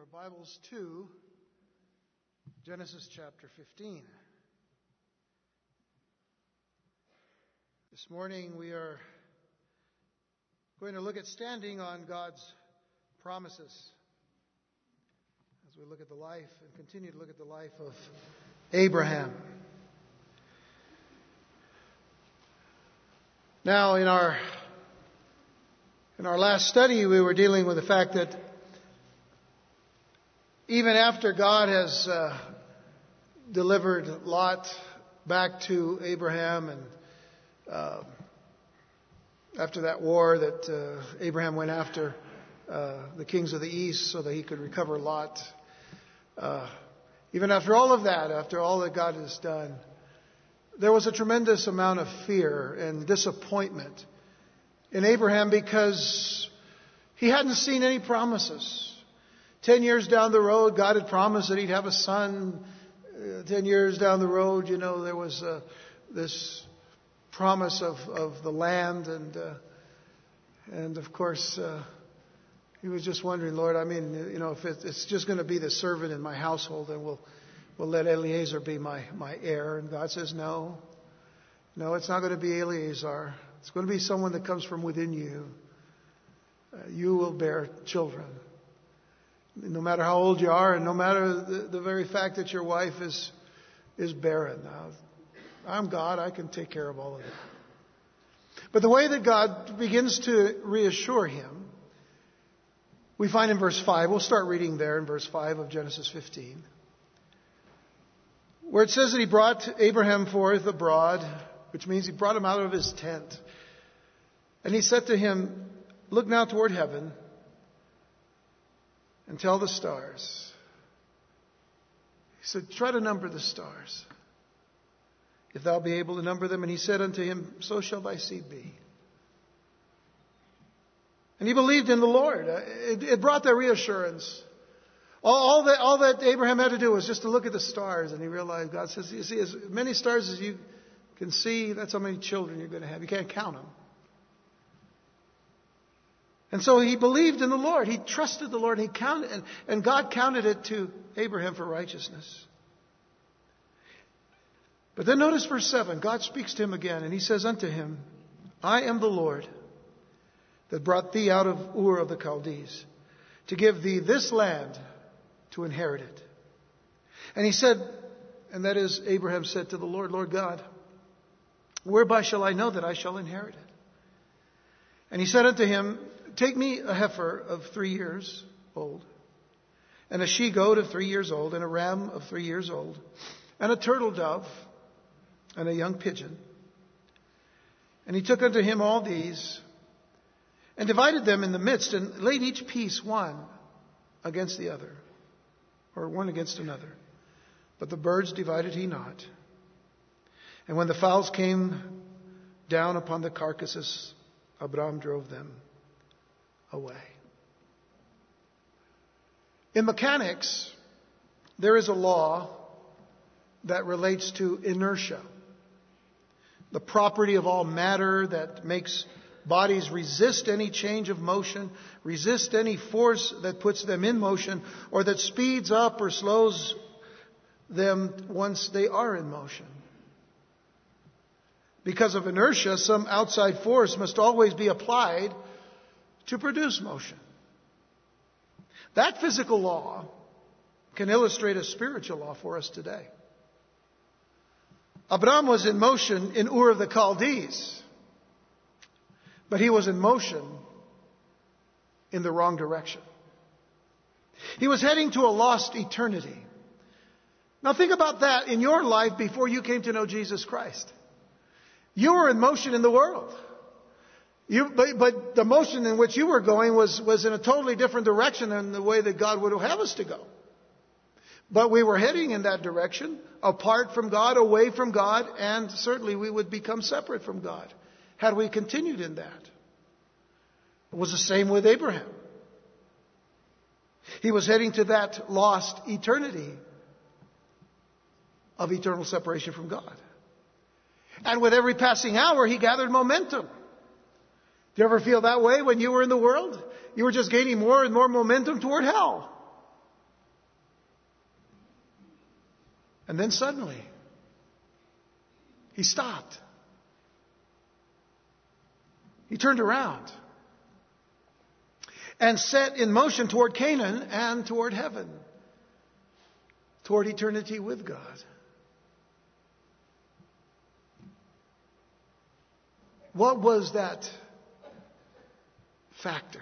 our Bibles to Genesis chapter 15. This morning we are going to look at standing on God's promises as we look at the life and continue to look at the life of Abraham. Now, in our last study, we were dealing with the fact that even after God has delivered Lot back to Abraham, and after that war that Abraham went after the kings of the east so that he could recover Lot, even after all of that, after all that God has done, there was a tremendous amount of fear and disappointment in Abraham because he hadn't seen any promises. 10 years down the road, God had promised that he'd have a son. 10 years down the road, there was this promise of the land. And of course, he was just wondering, Lord, if it's just going to be the servant in my household, then we'll let Eliezer be my heir. And God says, no, it's not going to be Eliezer. It's going to be someone that comes from within you. You will bear children. No matter how old you are, and no matter the very fact that your wife is barren. Now, I'm God. I can take care of all of that. But the way that God begins to reassure him, we find in verse 5. We'll start reading there in verse 5 of Genesis 15. Where it says that he brought Abraham forth abroad, which means he brought him out of his tent. And he said to him, look now toward heaven and tell the stars. He said, try to number the stars, if thou be able to number them. And he said unto him, so shall thy seed be. And he believed in the Lord. It brought that reassurance. All that Abraham had to do was just to look at the stars, and he realized God says, you see, as many stars as you can see, that's how many children you're going to have. You can't count them. And so he believed in the Lord. He trusted the Lord. And God counted it to Abraham for righteousness. But then notice verse 7. God speaks to him again, and he says unto him, I am the Lord that brought thee out of Ur of the Chaldees, to give thee this land to inherit it. And he said, and that is, Abraham said to the Lord, Lord God, whereby shall I know that I shall inherit it? And he said unto him, take me a heifer of 3 years old, and a she-goat of 3 years old, and a ram of 3 years old, and a turtle dove, and a young pigeon. And he took unto him all these, and divided them in the midst, and laid each piece one against the other, or one against another. But the birds divided he not. And when the fowls came down upon the carcasses, Abraham drove them away. In mechanics, there is a law that relates to inertia, the property of all matter that makes bodies resist any change of motion, resist any force that puts them in motion, or that speeds up or slows them once they are in motion. Because of inertia, some outside force must always be applied to produce motion. That physical law can illustrate a spiritual law for us today. Abraham was in motion in Ur of the Chaldees, but he was in motion in the wrong direction. He was heading to a lost eternity. Now think about that in your life before you came to know Jesus Christ. You were in motion in the world. But the motion in which you were going was in a totally different direction than the way that God would have us to go. But we were heading in that direction, apart from God, away from God, and certainly we would become separate from God had we continued in that. It was the same with Abraham. He was heading to that lost eternity of eternal separation from God. And with every passing hour, he gathered momentum. Do you ever feel that way when you were in the world? You were just gaining more and more momentum toward hell. And then suddenly, he stopped. He turned around and set in motion toward Canaan and toward heaven, toward eternity with God. What was that factor?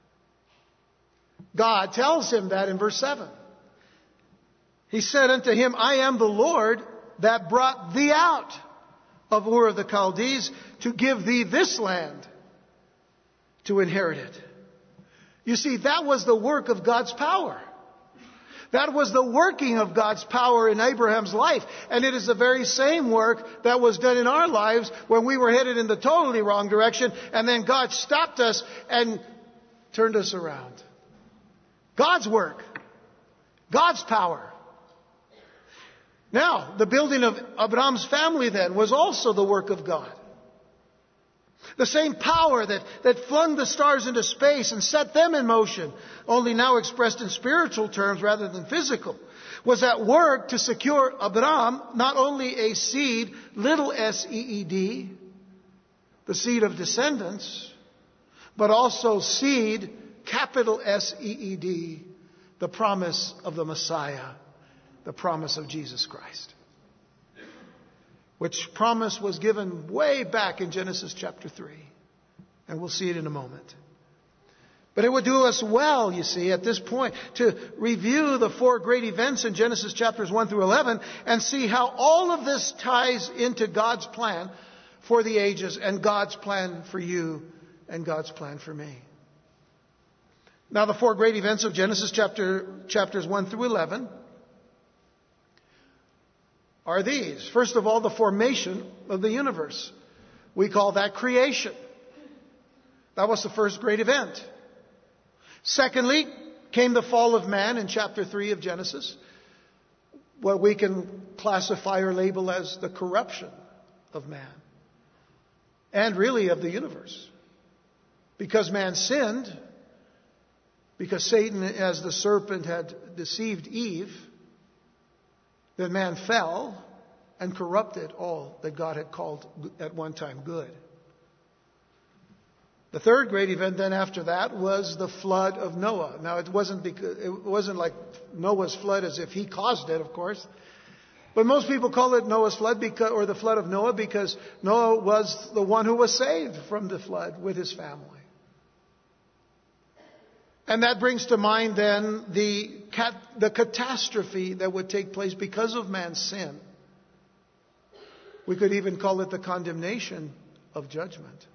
God tells him that in verse 7. He said unto him, I am the Lord that brought thee out of Ur of the Chaldees to give thee this land to inherit it. You see, that was the work of God's power. That was the working of God's power in Abraham's life. And it is the very same work that was done in our lives when we were headed in the totally wrong direction. And then God stopped us and turned us around. God's work. God's power. Now, the building of Abraham's family then was also the work of God. The same power that flung the stars into space and set them in motion, only now expressed in spiritual terms rather than physical, was at work to secure Abraham not only a seed, little s-e-e-d, the seed of descendants, but also seed, capital S-E-E-D, the promise of the Messiah, the promise of Jesus Christ. Which promise was given way back in Genesis chapter 3. And we'll see it in a moment. But it would do us well, you see, at this point, to review the four great events in Genesis chapters 1 through 11 and see how all of this ties into God's plan for the ages and God's plan for you and God's plan for me. Now, the four great events of Genesis chapters 1 through 11 are these. First of all, the formation of the universe. We call that creation. That was the first great event. Secondly, came the fall of man in chapter 3 of Genesis. What we can classify or label as the corruption of man. And really of the universe. Because man sinned, because Satan as the serpent had deceived Eve, then man fell and corrupted all that God had called at one time good. The third great event then after that was the flood of Noah. Now it wasn't like Noah's flood as if he caused it, of course. But most people call it Noah's flood or the flood of Noah because Noah was the one who was saved from the flood with his family. And that brings to mind then the catastrophe that would take place because of man's sin. We could even call it the condemnation of judgment.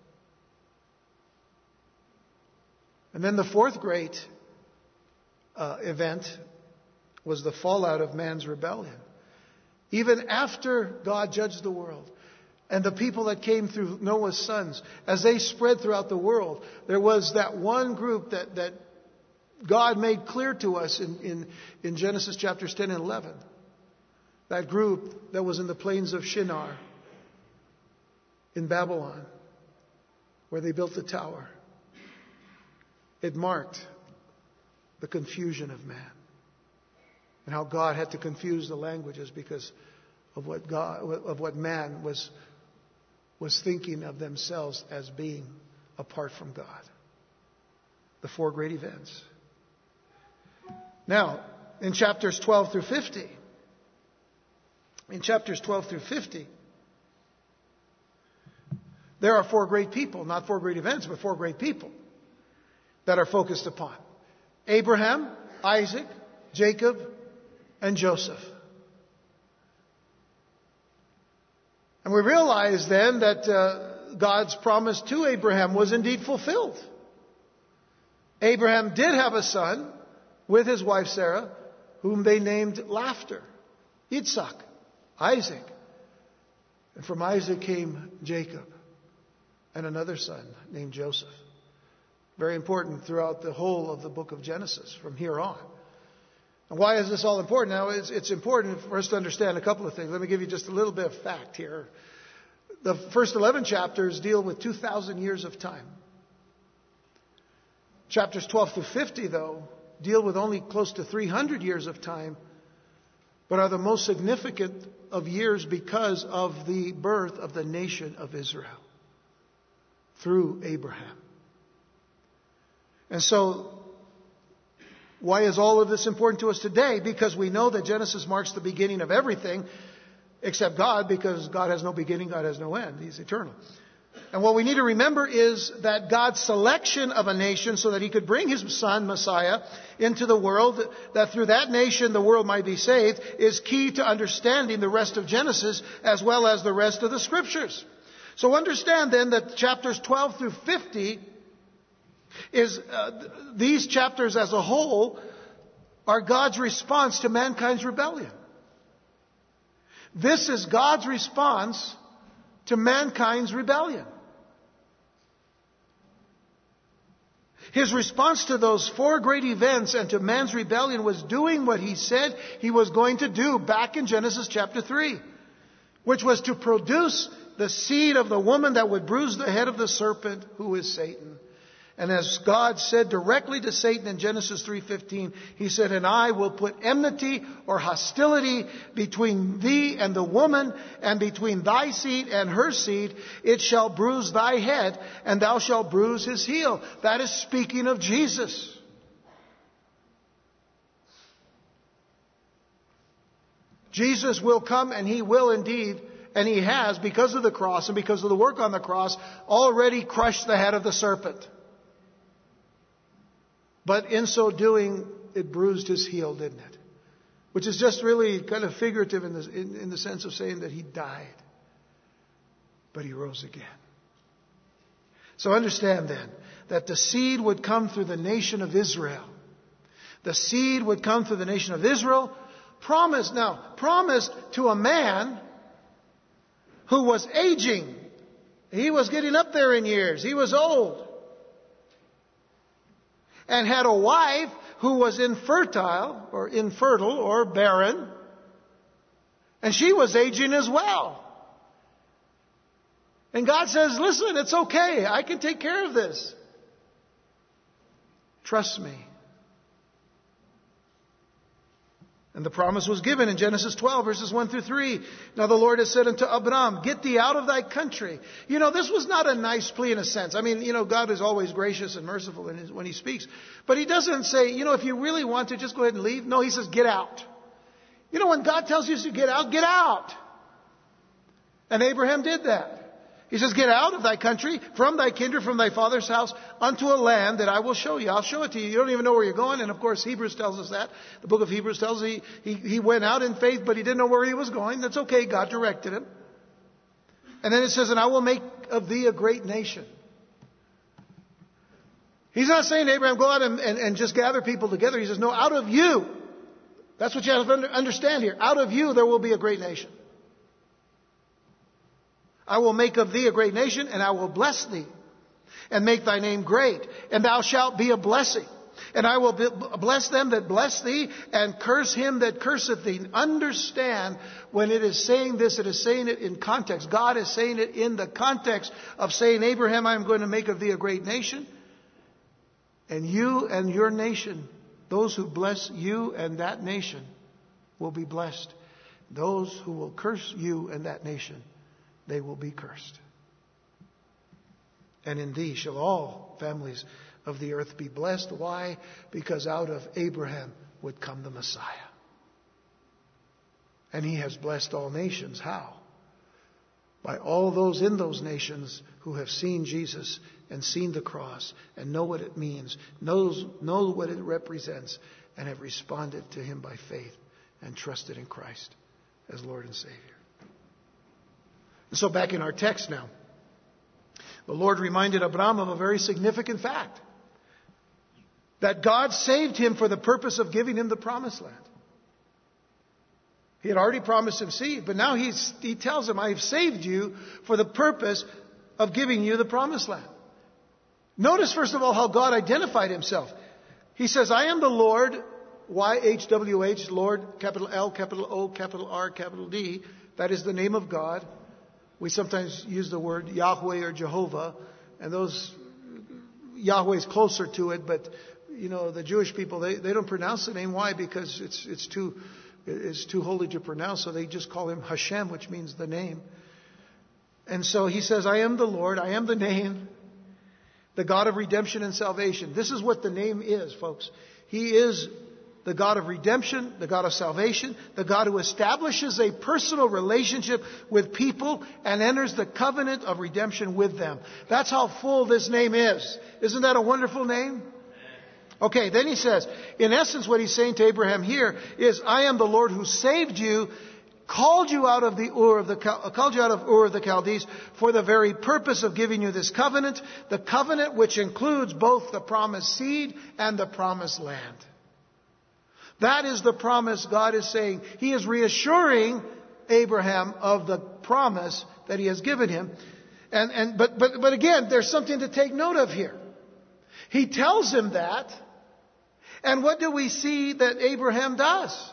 And then the fourth great event was the fallout of man's rebellion. Even after God judged the world, and the people that came through Noah's sons, as they spread throughout the world, there was that one group that God made clear to us in Genesis chapters 10 and 11. That group that was in the plains of Shinar in Babylon, where they built the tower. It marked the confusion of man. And how God had to confuse the languages because of what man was thinking of themselves as being apart from God. The four great events. Now, in chapters 12 through 50, there are four great people, not four great events, but four great people that are focused upon. Abraham, Isaac, Jacob, and Joseph. And we realize then that God's promise to Abraham was indeed fulfilled. Abraham did have a son with his wife Sarah, whom they named Laughter, Yitzhak, Isaac. And from Isaac came Jacob and another son named Joseph. Very important throughout the whole of the book of Genesis from here on. And why is this all important? Now, it's important for us to understand a couple of things. Let me give you just a little bit of fact here. The first 11 chapters deal with 2,000 years of time. Chapters 12 through 50, though, deal with only close to 300 years of time but are the most significant of years because of the birth of the nation of Israel through Abraham. And so, why is all of this important to us today? Because we know that Genesis marks the beginning of everything except God, because God has no beginning, God has no end. He's eternal. And what we need to remember is that God's selection of a nation so that He could bring His Son, Messiah, into the world, that through that nation the world might be saved, is key to understanding the rest of Genesis as well as the rest of the Scriptures. So understand then that chapters 12 through 50 these chapters as a whole are God's response to mankind's rebellion. This is God's response to mankind's rebellion. His response to those four great events and to man's rebellion was doing what He said He was going to do back in Genesis chapter 3, which was to produce the seed of the woman that would bruise the head of the serpent, who is Satan. And as God said directly to Satan in Genesis 3:15, He said, "And I will put enmity or hostility between thee and the woman, and between thy seed and her seed. It shall bruise thy head, and thou shalt bruise his heel." That is speaking of Jesus. Jesus will come, and He will indeed, and He has, because of the cross and because of the work on the cross, already crushed the head of the serpent. But in so doing, it bruised His heel, didn't it? Which is just really kind of figurative in the sense of saying that He died. But He rose again. So understand then that the seed would come through the nation of Israel. The seed would come through the nation of Israel, promised to a man who was aging. He was getting up there in years. He was old. And had a wife who was infertile or barren. And she was aging as well. And God says, "Listen, it's okay. I can take care of this. Trust me." And the promise was given in Genesis 12, verses 1 through 3. "Now the Lord has said unto Abram, Get thee out of thy country." This was not a nice plea in a sense. God is always gracious and merciful when He speaks. But He doesn't say, if you really want to, just go ahead and leave. No, He says, get out. When God tells you to get out, get out. And Abraham did that. He says, "Get out of thy country, from thy kindred, from thy father's house, unto a land that I will show you." I'll show it to you. You don't even know where you're going. And of course, Hebrews tells us that. The book of Hebrews tells us he went out in faith, but he didn't know where he was going. That's okay. God directed him. And then it says, "And I will make of thee a great nation." He's not saying to Abraham, go out and just gather people together. He says, no, out of you. That's what you have to understand here. Out of you there will be a great nation. "I will make of thee a great nation, and I will bless thee, and make thy name great, and thou shalt be a blessing. And I will bless them that bless thee, and curse him that curseth thee." Understand, when it is saying this, it is saying it in context. God is saying it in the context of saying, "Abraham, I am going to make of thee a great nation, and you and your nation, those who bless you and that nation, will be blessed. Those who will curse you and that nation, they will be cursed. And in thee shall all families of the earth be blessed." Why? Because out of Abraham would come the Messiah. And He has blessed all nations. How? By all those in those nations who have seen Jesus and seen the cross and know what it means, know what it represents, and have responded to Him by faith and trusted in Christ as Lord and Savior. So back in our text now, the Lord reminded Abram of a very significant fact. That God saved him for the purpose of giving him the promised land. He had already promised him seed, but now he tells him, "I have saved you for the purpose of giving you the promised land." Notice first of all how God identified Himself. He says, "I am the Lord," YHWH, Lord, capital L, capital O, capital R, capital D. That is the name of God. We sometimes use the word Yahweh or Jehovah, and Yahweh is closer to it, but the Jewish people, they don't pronounce the name. Why? Because it's too is too holy to pronounce, so they just call him Hashem, which means the name. And so he says, I am the Lord, I am the name, the God of redemption and salvation. This is what the name is, folks. He is the God of redemption, the God of salvation, the God who establishes a personal relationship with people and enters the covenant of redemption with them. That's how full this name is. Isn't that a wonderful name? Okay, then he says, in essence what he's saying to Abraham here is, I am the Lord who saved you, called you out of Ur of the Chaldees for the very purpose of giving you this covenant, the covenant which includes both the promised seed and the promised land. That is the promise God is saying. He is reassuring Abraham of the promise that he has given him. But again, there's something to take note of here. He tells him that. And what do we see that Abraham does?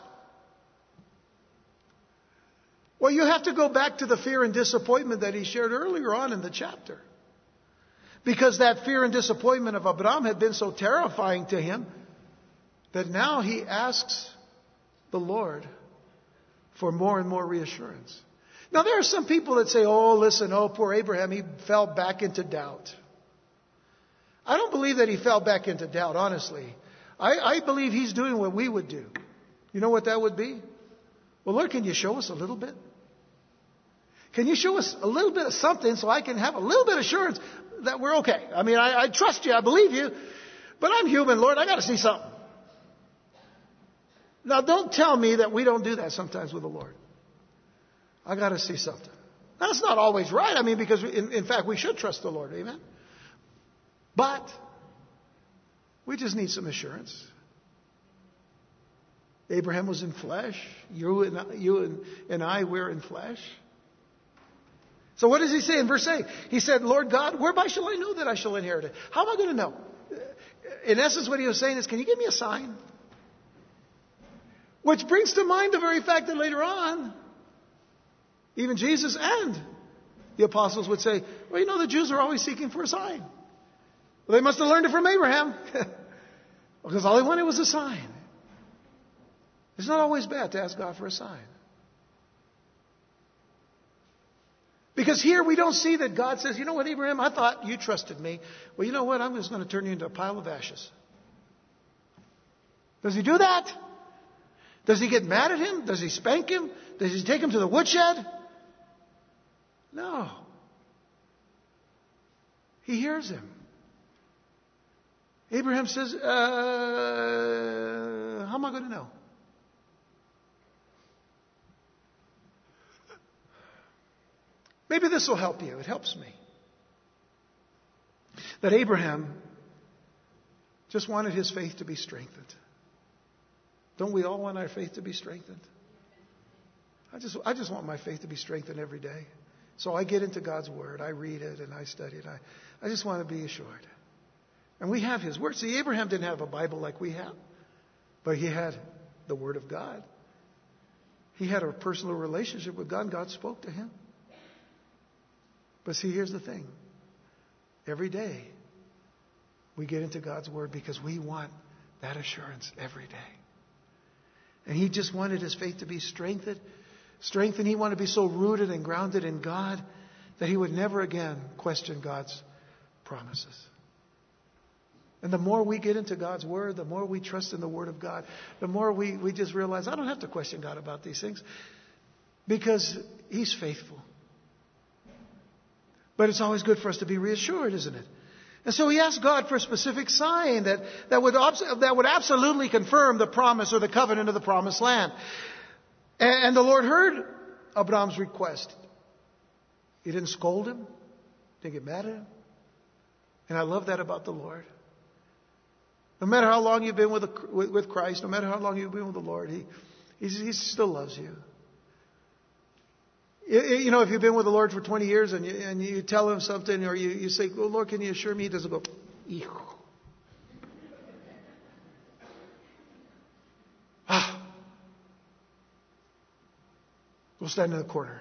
Well, you have to go back to the fear and disappointment that he shared earlier on in the chapter. Because that fear and disappointment of Abraham had been so terrifying to him that now he asks the Lord for more and more reassurance. Now, there are some people that say, poor Abraham, he fell back into doubt. I don't believe that he fell back into doubt, honestly. I believe he's doing what we would do. You know what that would be? Well, Lord, can you show us a little bit? Can you show us a little bit of something so I can have a little bit of assurance that we're okay? I mean, I trust you, I believe you, but I'm human, Lord, I got to see something. Now, don't tell me that we don't do that sometimes with the Lord. I got to see something. That's not always right. I mean, because in fact, we should trust the Lord. Amen. But we just need some assurance. Abraham was in flesh. You and I, we're in flesh. So what does he say in verse 8? He said, Lord God, whereby shall I know that I shall inherit it? How am I going to know? In essence, what he was saying is, can you give me a sign? Which brings to mind the very fact that later on, even Jesus and the apostles would say, well, the Jews are always seeking for a sign. Well, they must have learned it from Abraham. Because all he wanted was a sign. It's not always bad to ask God for a sign. Because here we don't see that God says, you know what, Abraham, I thought you trusted me. Well, you know what, I'm just going to turn you into a pile of ashes. Does he do that? Does he get mad at him? Does he spank him? Does he take him to the woodshed? No. He hears him. Abraham says, how am I going to know? Maybe this will help you. It helps me. That Abraham just wanted his faith to be strengthened. Don't we all want our faith to be strengthened? I just want my faith to be strengthened every day. So I get into God's Word. I read it and I study it. I just want to be assured. And we have His Word. See, Abraham didn't have a Bible like we have. But he had the Word of God. He had a personal relationship with God, and God spoke to him. But see, here's the thing. Every day, we get into God's Word because we want that assurance every day. And he just wanted his faith to be strengthened. He wanted to be so rooted and grounded in God that he would never again question God's promises. And the more we get into God's Word, the more we trust in the Word of God, the more we just realize, I don't have to question God about these things because He's faithful. But it's always good for us to be reassured, isn't it? And so he asked God for a specific sign that would absolutely confirm the promise or the covenant of the promised land. And the Lord heard Abraham's request. He didn't scold him, didn't get mad at him. And I love that about the Lord. No matter how long you've been with Christ, no matter how long you've been with the Lord, He still loves you. You know, if you've been with the Lord for 20 years and you tell Him something, or you say, oh, Lord, can you assure me? He doesn't go, ew. Go stand in the corner.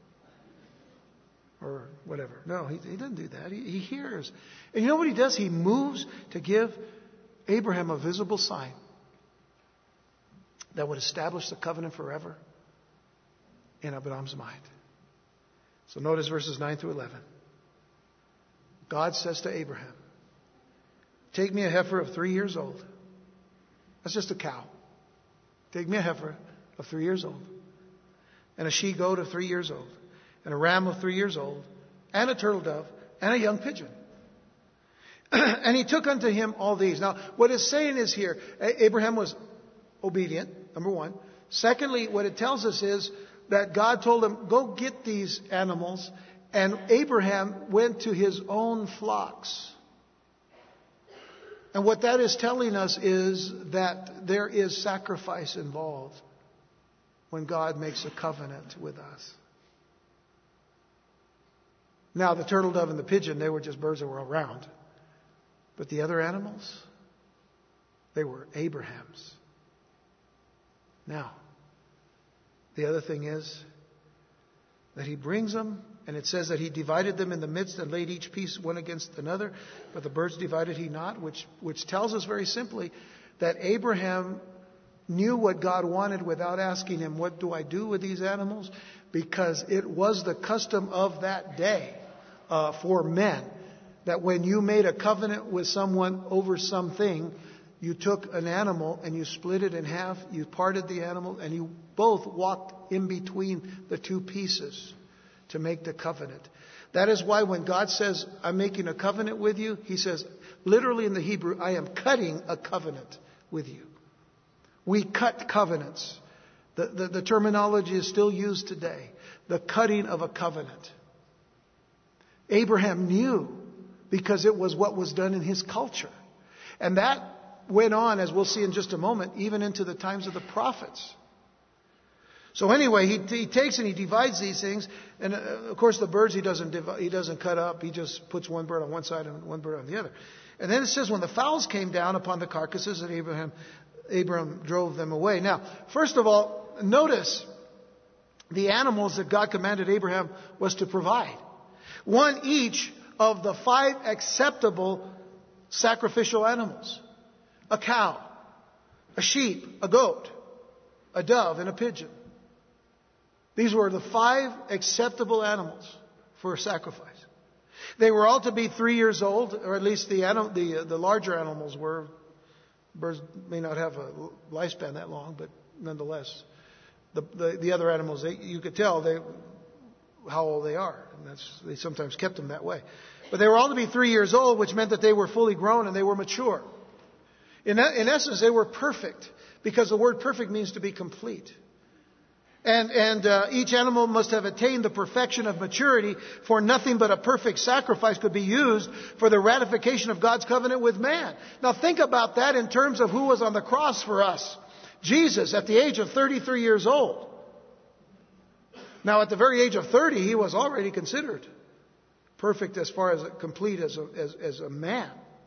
Or whatever. No, he doesn't do that. He hears. And you know what He does? He moves to give Abraham a visible sign. that would establish the covenant forever in Abraham's mind. So notice verses 9 through 11. God says to Abraham, take me a heifer of 3 years old. That's just a cow. Take me a heifer of 3 years old, and a she-goat of 3 years old, and a ram of 3 years old, and a turtle dove, and a young pigeon. And he took unto him all these. Now, what it's saying is here, Abraham was obedient, number one. Secondly, what it tells us is that God told him, go get these animals, and Abraham went to his own flocks. And what that is telling us is that there is sacrifice involved when God makes a covenant with us. Now, the turtle dove and the pigeon, they were just birds that were around. But the other animals, they were Abraham's. Now, the other thing is that he brings them, and it says that he divided them in the midst and laid each piece one against another, but the birds divided he not, which tells us very simply that Abraham knew what God wanted without asking him, what do I do with these animals? Because it was the custom of that day for men that when you made a covenant with someone over something, you took an animal and you split it in half, you parted the animal, and you both walked in between the two pieces to make the covenant. That is why when God says, I'm making a covenant with you, he says, literally in the Hebrew, I am cutting a covenant with you. We cut covenants. The terminology is still used today. The cutting of a covenant. Abraham knew because it was what was done in his culture. And that went on, as we'll see in just a moment, even into the times of the prophets. So anyway, he takes and he divides these things. And of course the birds he doesn't cut up. He just puts one bird on one side and one bird on the other. And then it says when the fowls came down upon the carcasses, that Abraham drove them away. Now, first of all, notice the animals that God commanded Abraham was to provide. One each of the 5 acceptable sacrificial animals. A cow, a sheep, a goat, a dove, and a pigeon. These were the 5 acceptable animals for sacrifice. They were all to be 3 years old, or at least the larger animals were. Birds may not have a lifespan that long, but nonetheless, the other animals, you could tell how old they are. And they sometimes kept them that way. But they were all to be 3 years old, which meant that they were fully grown and they were mature. In essence, they were perfect, because the word perfect means to be complete. And each animal must have attained the perfection of maturity, for nothing but a perfect sacrifice could be used for the ratification of God's covenant with man. Now think about that in terms of who was on the cross for us. Jesus, at the age of 33 years old. Now at the very age of 30, he was already considered perfect as far as complete as a man.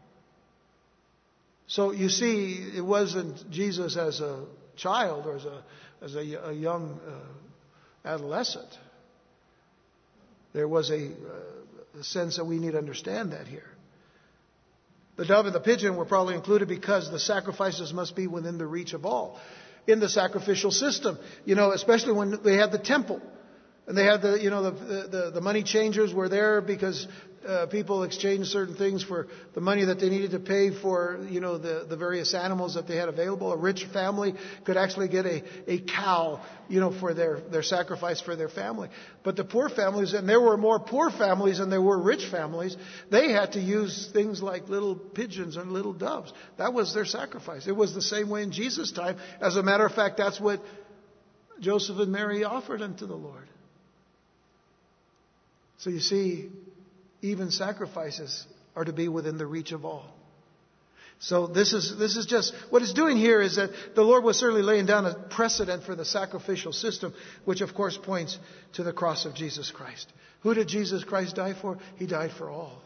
So you see, it wasn't Jesus as a child or as a young adolescent. There was a sense that we need to understand that here. The dove and the pigeon were probably included because the sacrifices must be within the reach of all. In the sacrificial system, especially when they had the temple. And they had the money changers were there because people exchanged certain things for the money that they needed to pay for, the various animals that they had available. A rich family could actually get a cow, for their sacrifice for their family. But the poor families, and there were more poor families than there were rich families, they had to use things like little pigeons and little doves. That was their sacrifice. It was the same way in Jesus' time. As a matter of fact, that's what Joseph and Mary offered unto the Lord. So you see, even sacrifices are to be within the reach of all. So this is just, what it's doing here is that the Lord was certainly laying down a precedent for the sacrificial system, which of course points to the cross of Jesus Christ. Who did Jesus Christ die for? He died for all.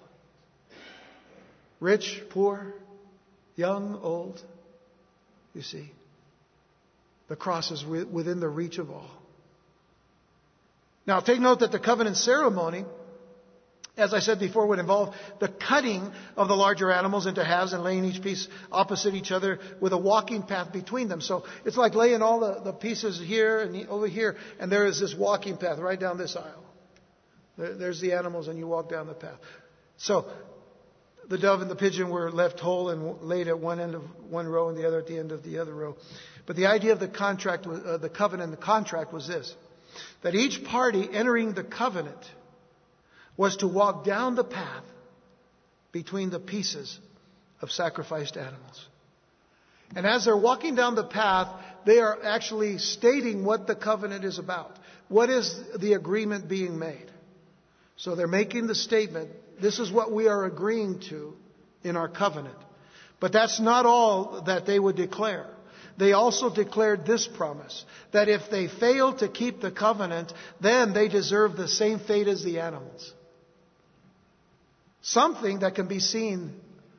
Rich, poor, young, old. You see, the cross is within the reach of all. Now, take note that the covenant ceremony as I said before, would involve the cutting of the larger animals into halves and laying each piece opposite each other with a walking path between them. So it's like laying all the pieces here and over here, and there is this walking path right down this aisle. There's the animals, and you walk down the path. So the dove and the pigeon were left whole and laid at one end of one row and the other at the end of the other row. But the idea of the contract, the covenant, the contract was this: that each party entering the covenant was to walk down the path between the pieces of sacrificed animals. And as they're walking down the path, they are actually stating what the covenant is about. What is the agreement being made? So they're making the statement, this is what we are agreeing to in our covenant. But that's not all that they would declare. They also declared this promise, that if they fail to keep the covenant, then they deserve the same fate as the animals. Something that can be seen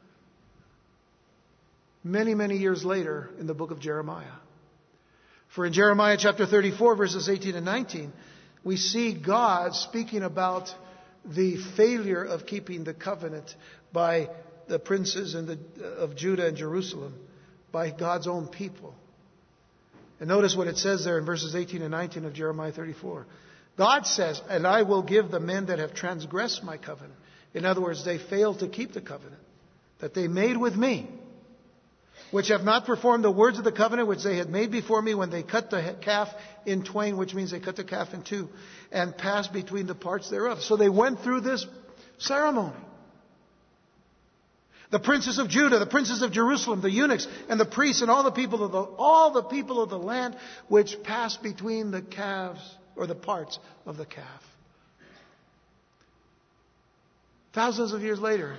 many, many years later in the book of Jeremiah. For in Jeremiah chapter 34, verses 18 and 19, we see God speaking about the failure of keeping the covenant by the princes of Judah and Jerusalem, by God's own people. And notice what it says there in verses 18 and 19 of Jeremiah 34. God says, "And I will give the men that have transgressed my covenant." In other words, they failed to keep the covenant that they made with me, which have not performed the words of the covenant which they had made before me when they cut the calf in twain, which means they cut the calf in two, and passed between the parts thereof. So they went through this ceremony. The princes of Judah, the princes of Jerusalem, the eunuchs, and the priests, and all the people of the land, which passed between the calves, or the parts of the calf. Thousands of years later,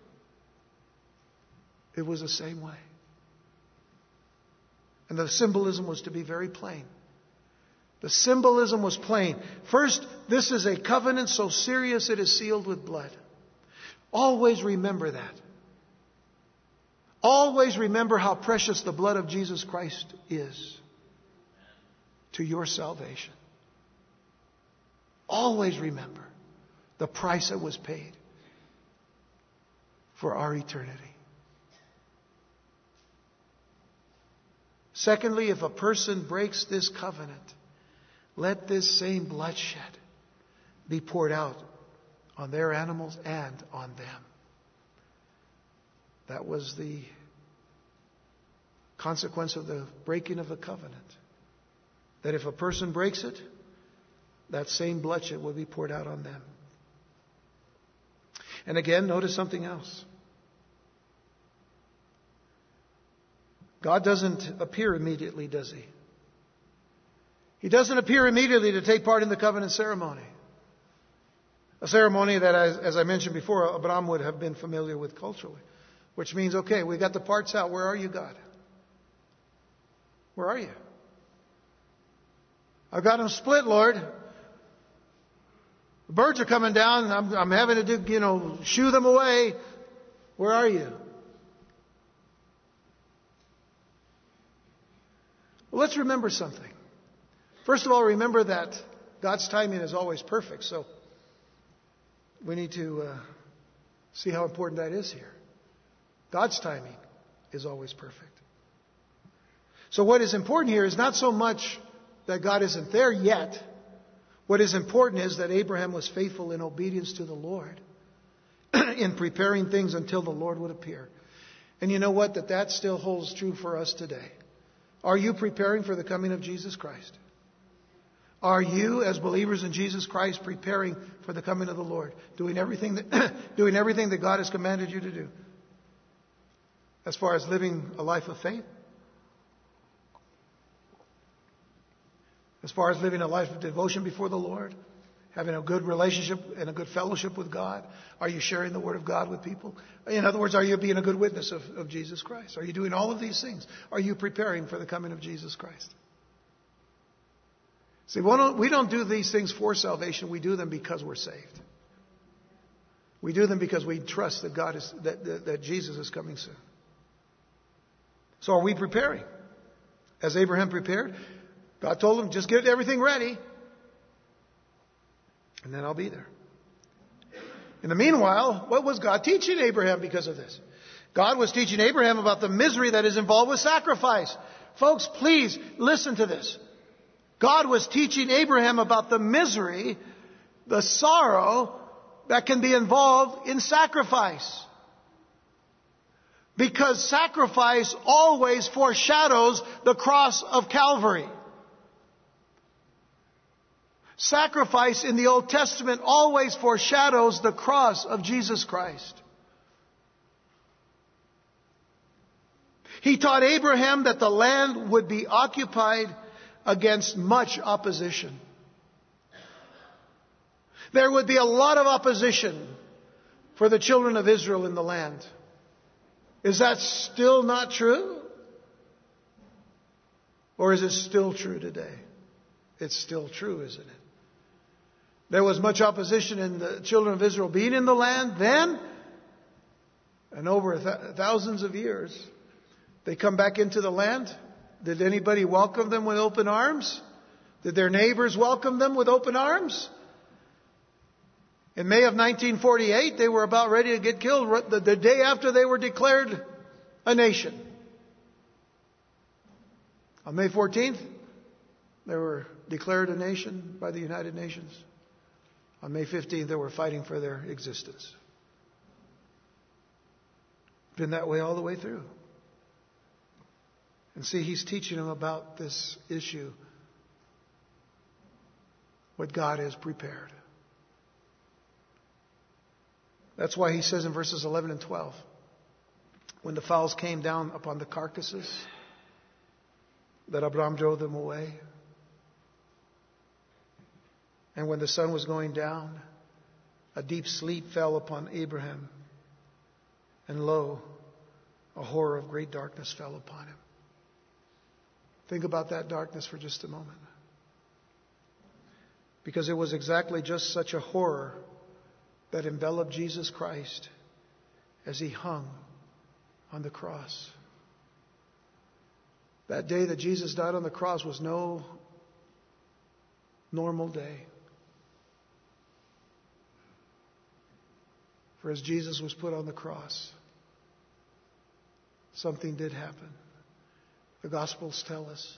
it was the same way. And the symbolism was to be very plain. The symbolism was plain. First, this is a covenant so serious it is sealed with blood. Always remember that. Always remember how precious the blood of Jesus Christ is to your salvation. Always remember the price that was paid for our eternity. Secondly, if a person breaks this covenant, let this same bloodshed be poured out on their animals and on them. That was the consequence of the breaking of the covenant. That if a person breaks it, that same bloodshed will be poured out on them. And again, notice something else. God doesn't appear immediately, does He? He doesn't appear immediately to take part in the covenant ceremony. A ceremony that, as I mentioned before, Abraham would have been familiar with culturally. Which means, okay, we got the parts out. Where are you, God? Where are you? I've got them split, Lord. The birds are coming down. I'm having to do, shoo them away. Where are you? Well, let's remember something. First of all, remember that God's timing is always perfect. So we need to see how important that is here. God's timing is always perfect. So what is important here is not so much that God isn't there yet. What is important is that Abraham was faithful in obedience to the Lord in preparing things until the Lord would appear. And you know what? That still holds true for us today. Are you preparing for the coming of Jesus Christ? Are you, as believers in Jesus Christ, preparing for the coming of the Lord? Doing everything that God has commanded you to do? As far as living a life of faith? As far as living a life of devotion before the Lord? Having a good relationship and a good fellowship with God? Are you sharing the Word of God with people? In other words, are you being a good witness of Jesus Christ? Are you doing all of these things? Are you preparing for the coming of Jesus Christ? See, we don't do these things for salvation. We do them because we're saved. We do them because we trust that that Jesus is coming soon. So are we preparing? As Abraham prepared, God told him, just get everything ready, and then I'll be there. In the meanwhile, what was God teaching Abraham because of this? God was teaching Abraham about the misery that is involved with sacrifice. Folks, please listen to this. God was teaching Abraham about the misery, the sorrow that can be involved in sacrifice. Because sacrifice always foreshadows the cross of Calvary. Sacrifice in the Old Testament always foreshadows the cross of Jesus Christ. He taught Abraham that the land would be occupied against much opposition. There would be a lot of opposition for the children of Israel in the land. Is that still not true? Or is it still true today? It's still true, isn't it? There was much opposition in the children of Israel being in the land then, and over thousands of years. They come back into the land. Did anybody welcome them with open arms? Did their neighbors welcome them with open arms? In May of 1948, they were about ready to get killed the day after they were declared a nation. On May 14th, they were declared a nation by the United Nations. On May 15th, they were fighting for their existence. Been that way all the way through. And see, he's teaching them about this issue, what God has prepared. That's why he says in verses 11 and 12, when the fowls came down upon the carcasses, that Abraham drove them away. And when the sun was going down, a deep sleep fell upon Abraham. And lo, a horror of great darkness fell upon him. Think about that darkness for just a moment. Because it was exactly just such a horror that enveloped Jesus Christ as he hung on the cross. That day that Jesus died on the cross was no normal day. For as Jesus was put on the cross, something did happen. The Gospels tell us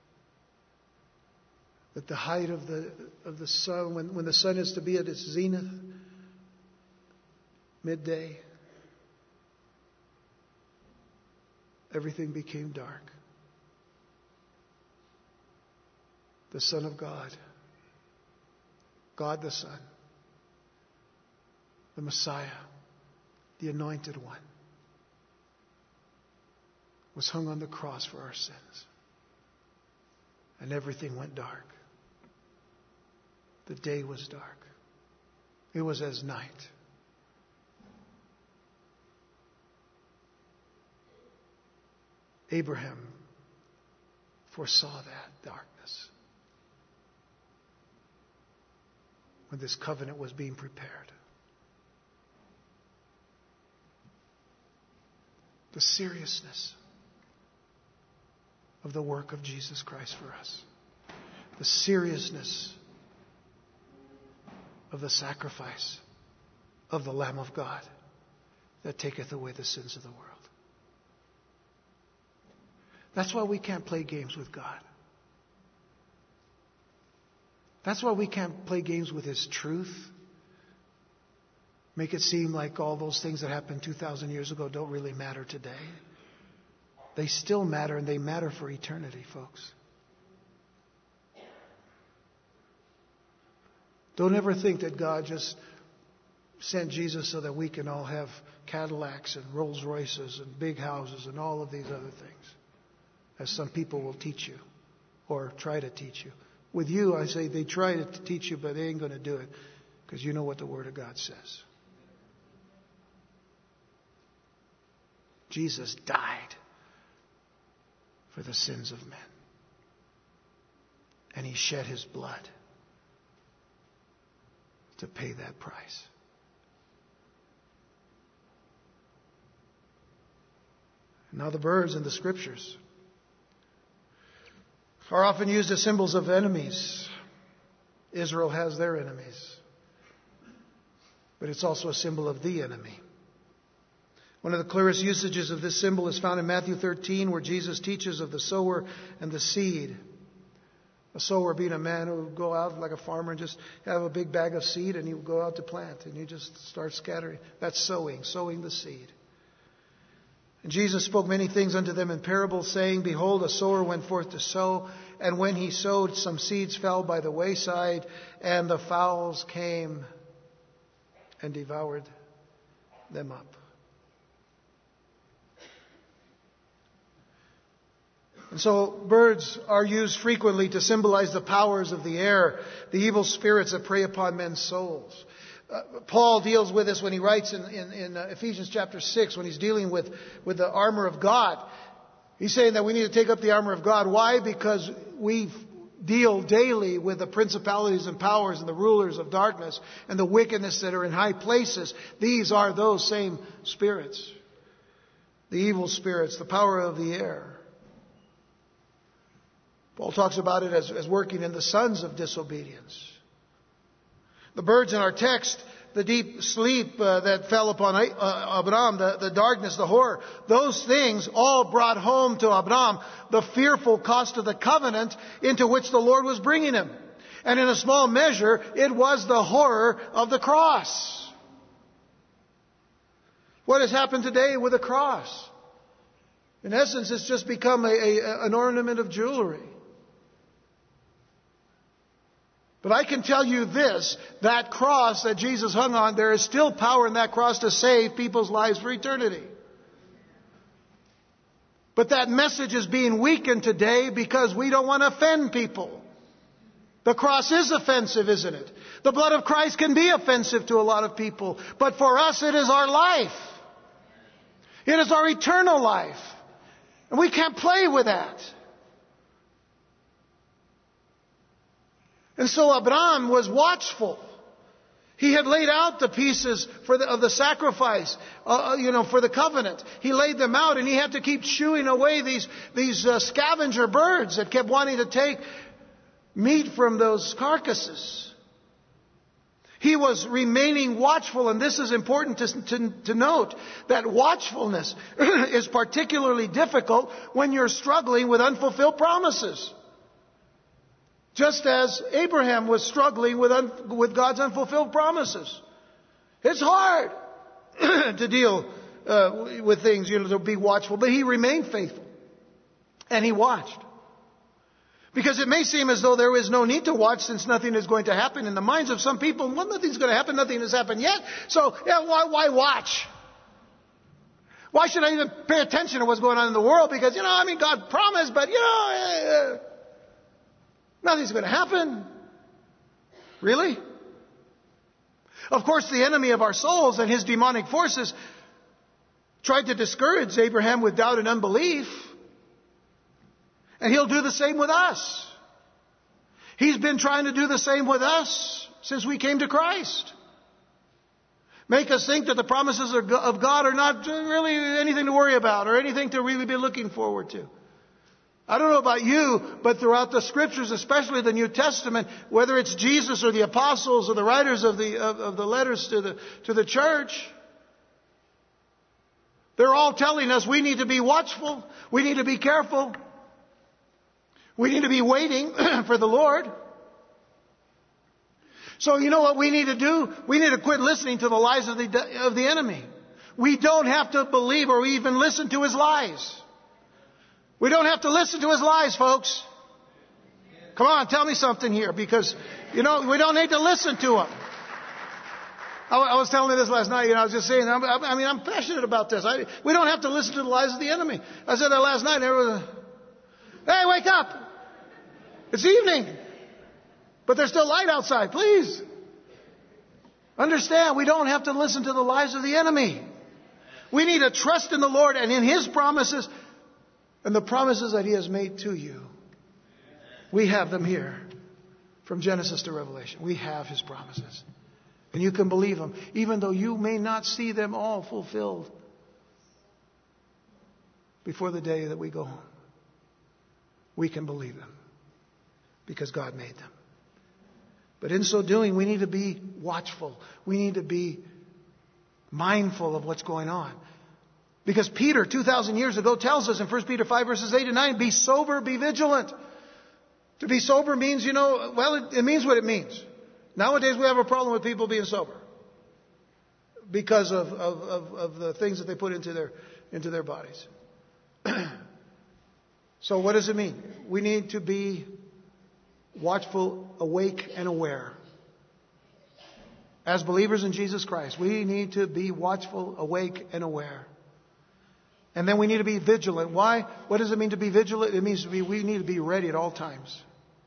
that the height of the sun, when the sun is to be at its zenith, midday, everything became dark. The Son of God, God the Son, the Messiah, the Anointed One, was hung on the cross for our sins. And everything went dark. The day was dark. It was as night. Abraham foresaw that darkness when this covenant was being prepared. The seriousness of the work of Jesus Christ for us. The seriousness of the sacrifice of the Lamb of God that taketh away the sins of the world. That's why we can't play games with God. That's why we can't play games with His truth. Make it seem like all those things that happened 2,000 years ago don't really matter today. They still matter, and they matter for eternity, folks. Don't ever think that God just sent Jesus so that we can all have Cadillacs and Rolls Royces and big houses and all of these other things, as some people will teach you or try to teach you. With you, I say they try to teach you, but they ain't going to do it because you know what the Word of God says. Jesus died for the sins of men. And He shed His blood to pay that price. Now the birds in the Scriptures are often used as symbols of enemies. Israel has their enemies. but it's also a symbol of the enemy. One of the clearest usages of this symbol is found in Matthew 13, where Jesus teaches of the sower and the seed. A sower being a man who would go out like a farmer and just have a big bag of seed, and he would go out to plant, and you just start scattering. That's sowing the seed. And Jesus spoke many things unto them in parables, saying, Behold, a sower went forth to sow, and when he sowed, some seeds fell by the wayside, and the fowls came and devoured them up. And so birds are used frequently to symbolize the powers of the air, the evil spirits that prey upon men's souls. Paul deals with this when he writes in Ephesians chapter 6, when he's dealing with the armor of God. He's saying that we need to take up the armor of God. Why? Because we deal daily with the principalities and powers and the rulers of darkness and the wickedness that are in high places. These are those same spirits. The evil spirits, the power of the air. Paul talks about it as working in the sons of disobedience. The birds in our text, the deep sleep that fell upon Abraham, the darkness, the horror, those things all brought home to Abraham the fearful cost of the covenant into which the Lord was bringing him. And in a small measure, it was the horror of the cross. What has happened today with the cross? In essence, it's just become an ornament of jewelry. But I can tell you this, that cross that Jesus hung on, there is still power in that cross to save people's lives for eternity. But that message is being weakened today because we don't want to offend people. The cross is offensive, isn't it? The blood of Christ can be offensive to a lot of people. But for us, it is our life. It is our eternal life. And we can't play with that. And so Abraham was watchful. He had laid out the pieces of the sacrifice, for the covenant. He laid them out, and he had to keep shooing away these scavenger birds that kept wanting to take meat from those carcasses. He was remaining watchful, and this is important to note, that watchfulness is particularly difficult when you're struggling with unfulfilled promises. Just as Abraham was struggling with God's unfulfilled promises. It's hard to deal with things, to be watchful. But he remained faithful. And he watched. Because it may seem as though there is no need to watch since nothing is going to happen. In the minds of some people, well, nothing's going to happen. Nothing has happened yet. So, why watch? Why should I even pay attention to what's going on in the world? Because, God promised, but, nothing's going to happen. Really? Of course, the enemy of our souls and his demonic forces tried to discourage Abraham with doubt and unbelief. And he'll do the same with us. He's been trying to do the same with us since we came to Christ. Make us think that the promises of God are not really anything to worry about or anything to really be looking forward to. I don't know about you, but throughout the Scriptures, especially the New Testament, whether it's Jesus or the apostles or the writers of the letters to the church, they're all telling us we need to be watchful, we need to be careful, we need to be waiting for the Lord. So you know what we need to do? We need to quit listening to the lies of the enemy. We don't have to believe or even listen to his lies. We don't have to listen to his lies, folks. Come on, tell me something here, because, we don't need to listen to him. I was telling you this last night, I was just saying, I'm passionate about this. We don't have to listen to the lies of the enemy. I said that last night, and everyone was, hey, wake up! It's evening! But there's still light outside, please. Understand, we don't have to listen to the lies of the enemy. We need to trust in the Lord and in his promises, and the promises that he has made to you. We have them here. From Genesis to Revelation. We have his promises. And you can believe them. Even though you may not see them all fulfilled. Before the day that we go home. We can believe them. Because God made them. But in so doing, we need to be watchful. We need to be mindful of what's going on. Because Peter, 2,000 years ago, tells us in 1 Peter 5, verses 8 and 9, be sober, be vigilant. To be sober means, it means what it means. Nowadays we have a problem with people being sober because of the things that they put into their bodies. So what does it mean? We need to be watchful, awake, and aware. As believers in Jesus Christ, we need to be watchful, awake, and aware. And then we need to be vigilant. Why? What does it mean to be vigilant? It means we need to be ready at all times.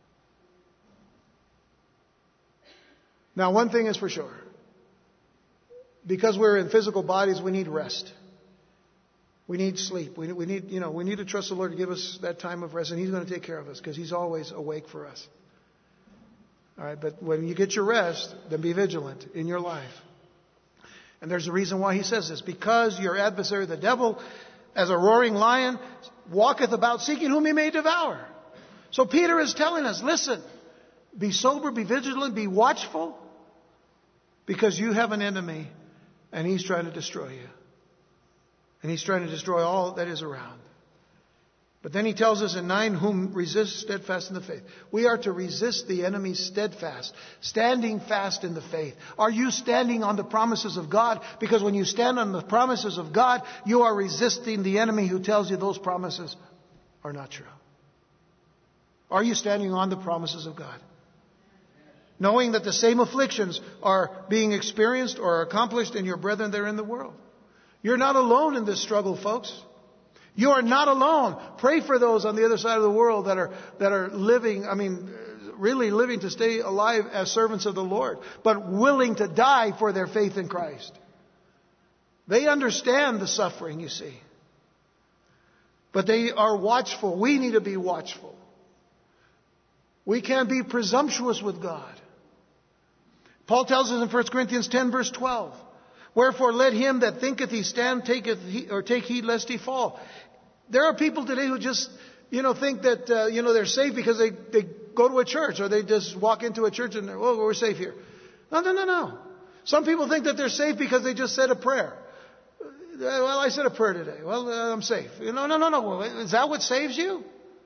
Now, one thing is for sure. Because we're in physical bodies, we need rest. We need sleep. We need to trust the Lord to give us that time of rest, and He's going to take care of us because He's always awake for us. All right, but when you get your rest, then be vigilant in your life. And there's a reason why He says this. Because your adversary, the devil, as a roaring lion, walketh about seeking whom he may devour. So Peter is telling us, listen, be sober, be vigilant, be watchful, because you have an enemy and he's trying to destroy you. And he's trying to destroy all that is around. But then he tells us in 9, whom resist steadfast in the faith. We are to resist the enemy steadfast, standing fast in the faith. Are you standing on the promises of God? Because when you stand on the promises of God, you are resisting the enemy who tells you those promises are not true. Are you standing on the promises of God? Knowing that the same afflictions are being experienced or accomplished in your brethren there in the world. You're not alone in this struggle, folks. You are not alone. Pray for those on the other side of the world that are living, really living to stay alive as servants of the Lord, but willing to die for their faith in Christ. They understand the suffering, you see. But they are watchful. We need to be watchful. We can't be presumptuous with God. Paul tells us in 1 Corinthians 10, verse 12, wherefore let him that thinketh he stand take heed lest he fall. There are people today who just, think that, they're safe because they go to a church or they just walk into a church and, we're safe here. No. Some people think that they're safe because they just said a prayer. Well, I said a prayer today. Well, I'm safe. No. Is that what saves you?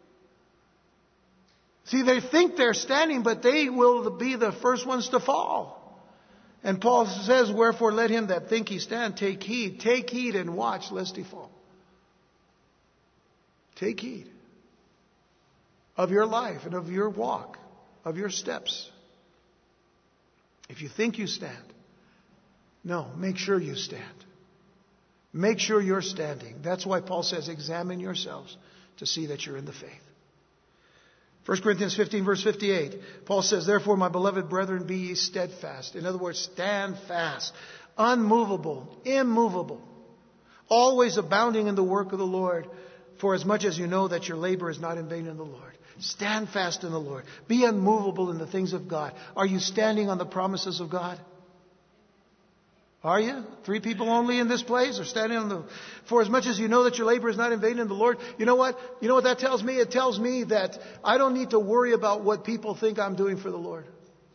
See, they think they're standing, but they will be the first ones to fall. And Paul says, wherefore let him that think he stand take heed. Take heed and watch lest he fall. Take heed of your life and of your walk, of your steps. If you think you stand, no, make sure you stand. Make sure you're standing. That's why Paul says, examine yourselves to see that you're in the faith. 1 Corinthians 15, verse 58, Paul says, therefore, my beloved brethren, be ye steadfast. In other words, stand fast, unmovable, immovable, always abounding in the work of the Lord, for as much as you know that your labor is not in vain in the Lord. Stand fast in the Lord. Be unmovable in the things of God. Are you standing on the promises of God? Are you? 3 people only in this place are standing on the... For as much as you know that your labor is not in vain in the Lord. You know what? You know what that tells me? It tells me that I don't need to worry about what people think I'm doing for the Lord.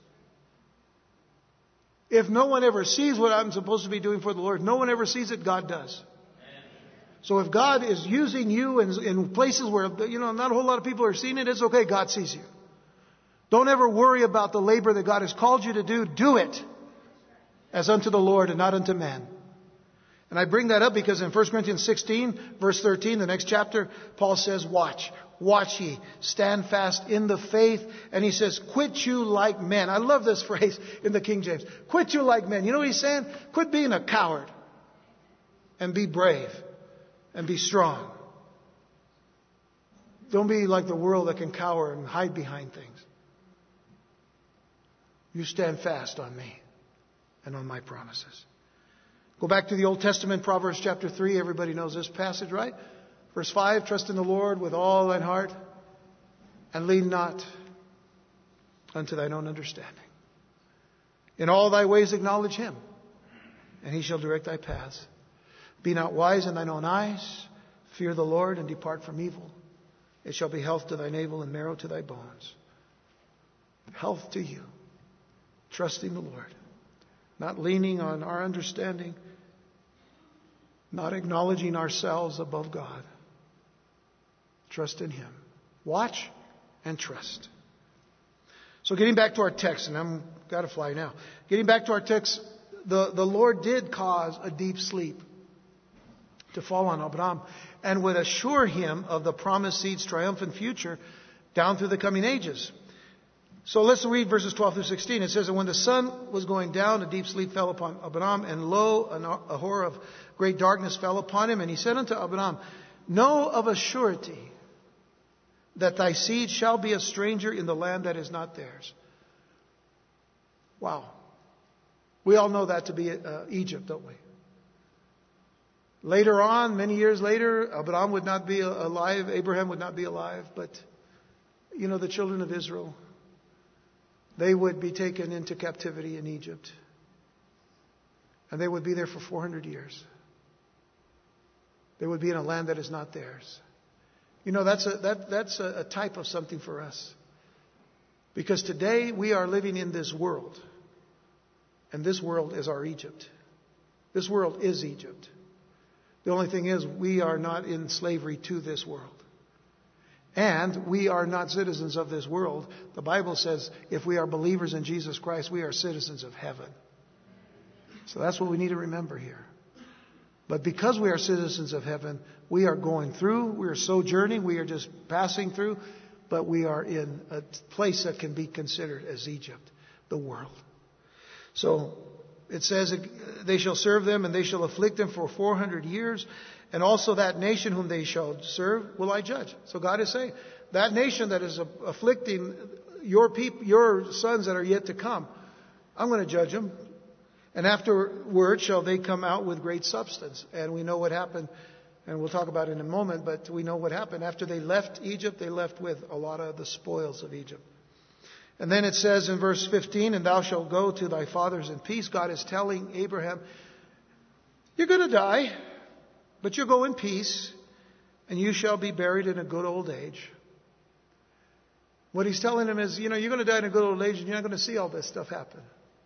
If no one ever sees what I'm supposed to be doing for the Lord, no one ever sees it, God does. So if God is using you in places where, not a whole lot of people are seeing it, it's okay. God sees you. Don't ever worry about the labor that God has called you to do. Do it as unto the Lord and not unto men. And I bring that up because in 1 Corinthians 16, verse 13, the next chapter, Paul says, watch ye, stand fast in the faith. And he says, quit you like men. I love this phrase in the King James. Quit you like men. You know what he's saying? Quit being a coward and be brave and be strong. Don't be like the world that can cower and hide behind things. You stand fast on me and on my promises. Go back to the Old Testament, Proverbs chapter 3. Everybody knows this passage, right? Verse 5, trust in the Lord with all thine heart and lean not unto thine own understanding. In all thy ways acknowledge him, and he shall direct thy paths. Be not wise in thine own eyes. Fear the Lord and depart from evil. It shall be health to thy navel and marrow to thy bones. Health to you trusting the Lord, not leaning on our understanding, not acknowledging ourselves above God. Trust in Him. Watch and trust. So getting back to our text, and I'm got to fly now. Getting back to our text, the Lord did cause a deep sleep to fall on Abraham and would assure him of the promised seed's triumphant future down through the coming ages. So let's read verses 12 through 16. It says, and when the sun was going down, a deep sleep fell upon Abraham, and lo, a horror of great darkness fell upon him. And he said unto Abraham, know of a surety that thy seed shall be a stranger in the land that is not theirs. Wow. We all know that to be Egypt, don't we? Later on, many years later, Abraham would not be alive. Abraham would not be alive. But, the children of Israel, they would be taken into captivity in Egypt. And they would be there for 400 years. They would be in a land that is not theirs. That's a type of something for us. Because today we are living in this world. And this world is our Egypt. This world is Egypt. The only thing is we are not in slavery to this world. And we are not citizens of this world. The Bible says if we are believers in Jesus Christ, we are citizens of heaven. So that's what we need to remember here. But because we are citizens of heaven, we are going through, we are sojourning, we are just passing through, but we are in a place that can be considered as Egypt, the world. So it says, they shall serve them and they shall afflict them for 400 years. And also that nation whom they shall serve will I judge. So God is saying, that nation that is afflicting your people, your sons that are yet to come, I'm going to judge them. And afterward shall they come out with great substance. And we know what happened, and we'll talk about it in a moment, but we know what happened. After they left Egypt, they left with a lot of the spoils of Egypt. And then it says in verse 15, and thou shalt go to thy fathers in peace. God is telling Abraham, you're going to die, but you'll go in peace, and you shall be buried in a good old age. What he's telling him is, you're going to die in a good old age, and you're not going to see all this stuff happen.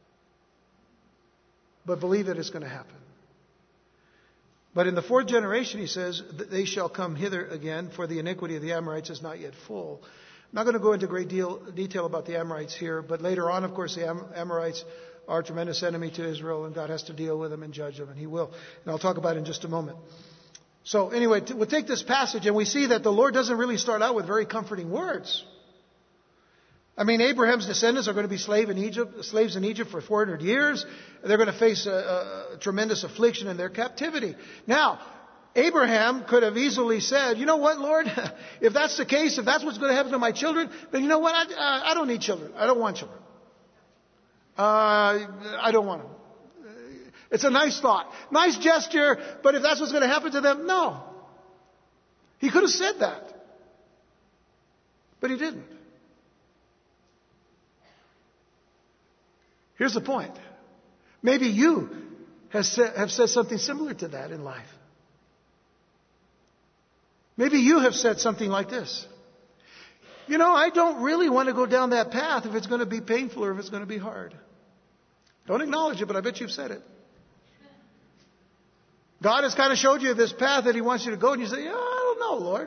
But believe that it's going to happen. But in the fourth generation, he says, they shall come hither again, for the iniquity of the Amorites is not yet full. I'm not going to go into great detail about the Amorites here, but later on, of course, the Amorites are a tremendous enemy to Israel, and God has to deal with them and judge them, and He will. And I'll talk about it in just a moment. So anyway, we'll take this passage, and we see that the Lord doesn't really start out with very comforting words. I mean, Abraham's descendants are going to be slaves in Egypt for 400 years. They're going to face a tremendous affliction in their captivity. Now, Abraham could have easily said, you know what, Lord, if that's the case, if that's what's going to happen to my children, then you know what, I don't need children. I don't want children. I don't want them. It's a nice thought. Nice gesture, but if that's what's going to happen to them, no. He could have said that. But he didn't. Here's the point. Maybe you have said something similar to that in life. Maybe you have said something like this. I don't really want to go down that path if it's going to be painful or if it's going to be hard. Don't acknowledge it, but I bet you've said it. God has kind of showed you this path that He wants you to go, and you say, I don't know, Lord.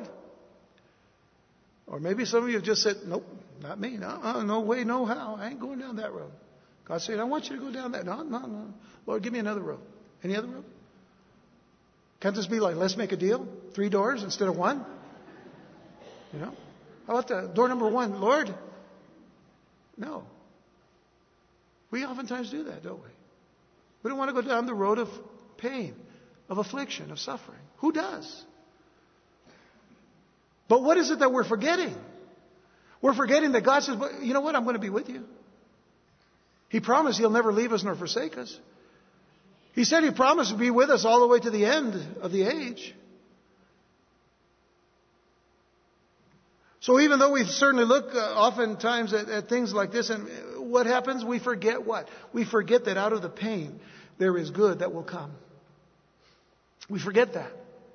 Or maybe some of you have just said, nope, not me. No way, no how. I ain't going down that road. God said, I want you to go down that. No. Lord, give me another road. Any other road? Can't this be like, let's make a deal? 3 doors instead of 1? How about the door number 1? Lord? No. We oftentimes do that, don't we? We don't want to go down the road of pain, of affliction, of suffering. Who does? But what is it that we're forgetting? We're forgetting that God says, you know what? I'm going to be with you. He promised He'll never leave us nor forsake us. He said He promised to be with us all the way to the end of the age. So even though we certainly look oftentimes at things like this, and what happens? We forget what? We forget that out of the pain there is good that will come. We forget that.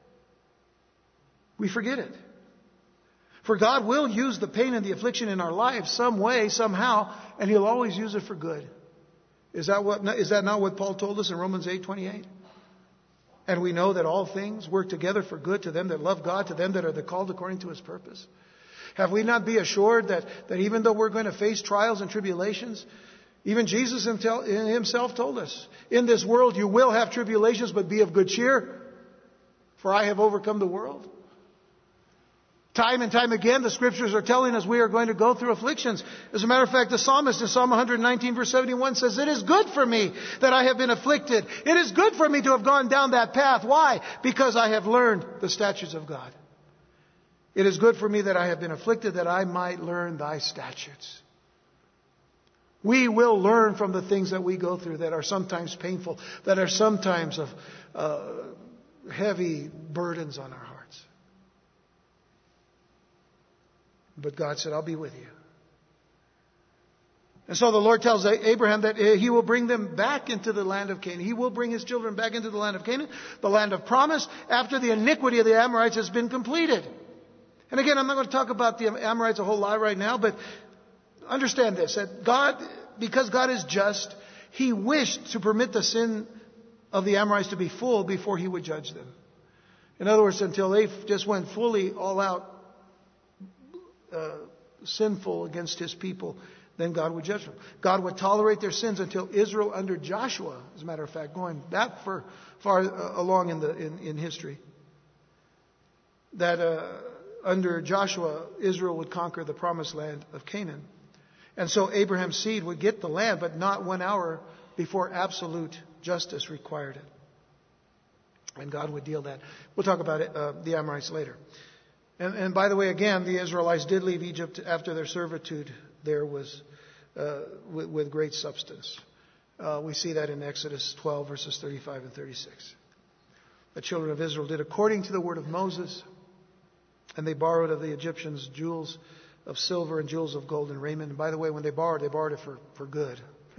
We forget it. For God will use the pain and the affliction in our lives some way, somehow, and He'll always use it for good. Is that not what Paul told us in Romans 8:28? And we know that all things work together for good to them that love God, to them that are the called according to His purpose. Have we not be assured that even though we're going to face trials and tribulations, even Jesus Himself told us, in this world you will have tribulations, but be of good cheer, for I have overcome the world. Time and time again, the Scriptures are telling us we are going to go through afflictions. As a matter of fact, the psalmist in Psalm 119 verse 71 says, "It is good for me that I have been afflicted. It is good for me to have gone down that path." Why? Because I have learned the statutes of God. It is good for me that I have been afflicted, that I might learn thy statutes. We will learn from the things that we go through that are sometimes painful, that are sometimes of heavy burdens on our hearts. But God said, "I'll be with you." And so the Lord tells Abraham that He will bring them back into the land of Canaan. He will bring His children back into the land of Canaan, the land of promise, after the iniquity of the Amorites has been completed. And again, I'm not going to talk about the Amorites a whole lot right now, but understand this, that God, because God is just, He wished to permit the sin of the Amorites to be full before He would judge them. In other words, until they just went fully all out sinful against His people, then God would judge them. God would tolerate their sins until Israel under Joshua, as a matter of fact, going that far along in history, that under Joshua, Israel would conquer the promised land of Canaan. And so Abraham's seed would get the land, but not 1 hour before absolute justice required it. And God would deal that. We'll talk about it, the Amorites later. And by the way, again, the Israelites did leave Egypt after their servitude there was with great substance. We see that in Exodus 12, verses 35 and 36. The children of Israel did according to the word of Moses, and they borrowed of the Egyptians jewels of silver and jewels of gold and raiment. And by the way, when they borrowed it for good.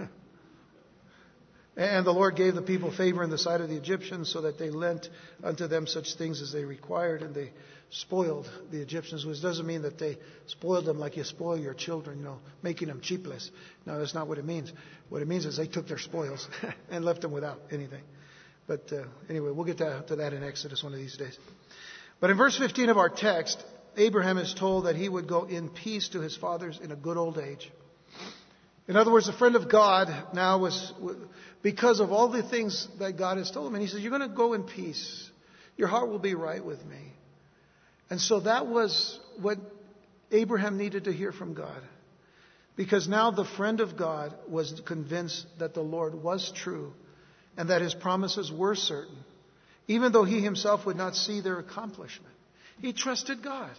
And the Lord gave the people favor in the sight of the Egyptians, so that they lent unto them such things as they required, and they spoiled the Egyptians, which doesn't mean that they spoiled them like you spoil your children, making them cheapless. No, that's not what it means. What it means is they took their spoils and left them without anything. But anyway, we'll get to that in Exodus one of these days. But in verse 15 of our text, Abraham is told that he would go in peace to his fathers in a good old age. In other words, the friend of God now was, because of all the things that God has told him, and he says, "You're going to go in peace. Your heart will be right with me." And so that was what Abraham needed to hear from God. Because now the friend of God was convinced that the Lord was true and that His promises were certain, even though he himself would not see their accomplishment. He trusted God.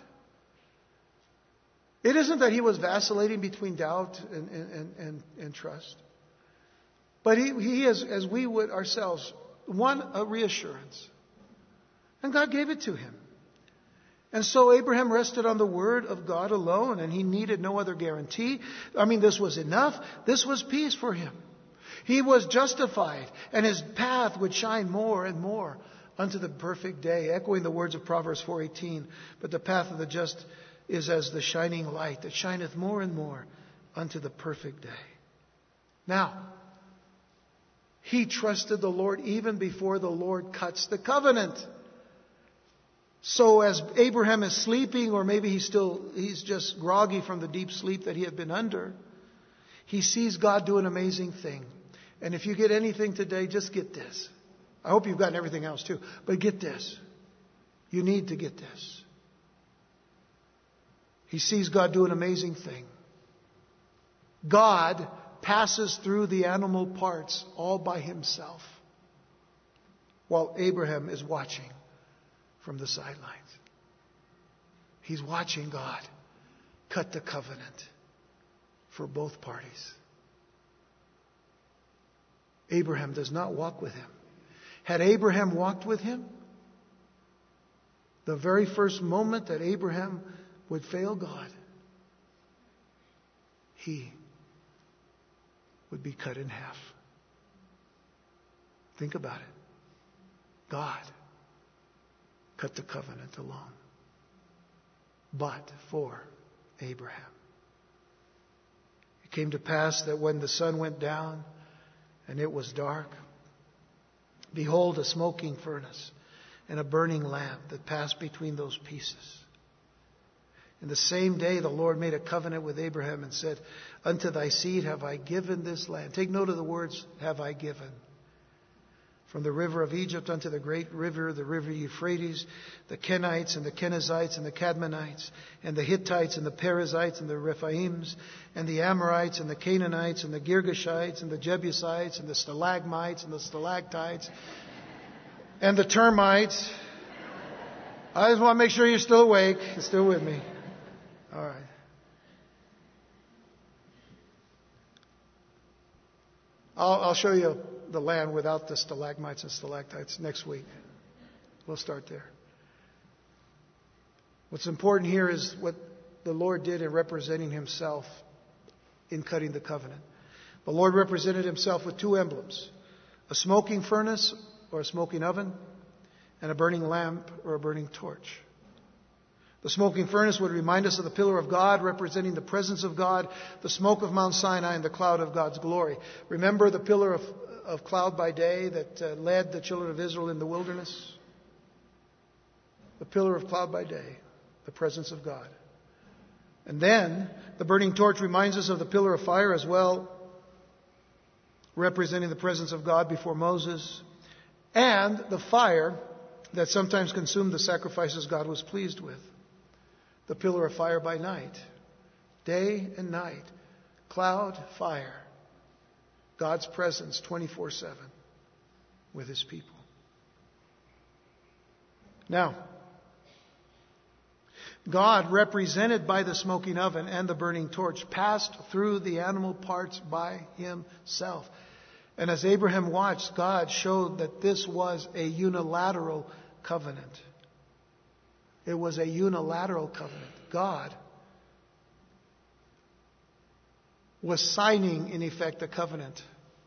It isn't that he was vacillating between doubt and trust. But he as we would ourselves, won a reassurance. And God gave it to him. And so Abraham rested on the word of God alone, and he needed no other guarantee. This was enough. This was peace for him. He was justified, and his path would shine more and more unto the perfect day, echoing the words of Proverbs 4:18. But the path of the just is as the shining light that shineth more and more unto the perfect day. Now, he trusted the Lord even before the Lord cuts the covenant. So as Abraham is sleeping, or maybe he's just groggy from the deep sleep that he had been under, he sees God do an amazing thing. And if you get anything today, just get this. I hope you've gotten everything else too, but get this. You need to get this. He sees God do an amazing thing. God passes through the animal parts all by himself, while Abraham is watching from the sidelines. He's watching God cut the covenant for both parties. Abraham does not walk with him. Had Abraham walked with him, the very first moment that Abraham would fail God, he would be cut in half. Think about it. God cut the covenant alone, but for Abraham. It came to pass that when the sun went down And it was dark. Behold, a smoking furnace and a burning lamp that passed between those pieces. In the same day the Lord made a covenant with Abraham and said, unto thy seed have I given this land. Take note of the words, have I given. From the river of Egypt unto the great river, the river Euphrates, the Kenites and the Kenizzites and the Cadmonites, and the Hittites and the Perizzites and the Rephaims, and the Amorites and the Canaanites and the Girgashites and the Jebusites and the Stalagmites and the Stalactites and the termites. I just want to make sure you're still awake. You're still with me. All right. I'll show you the land without the stalagmites and stalactites next week. We'll start there. What's important here is what the Lord did in representing himself in cutting the covenant. The Lord represented himself with two emblems: a smoking furnace or a smoking oven, and a burning lamp or a burning torch. The smoking furnace would remind us of the pillar of God, representing the presence of God, the smoke of Mount Sinai, and the cloud of God's glory. Remember the pillar of cloud by day that led the children of Israel in the wilderness? The pillar of cloud by day, the presence of God. And then the burning torch reminds us of the pillar of fire as well, representing the presence of God before Moses, and the fire that sometimes consumed the sacrifices God was pleased with. The pillar of fire by night, day and night, cloud, fire, God's presence 24/7 with his people. Now, God, represented by the smoking oven and the burning torch, passed through the animal parts by himself. And as Abraham watched, God showed that this was a unilateral covenant. It was a unilateral covenant. God was signing, in effect, a covenant.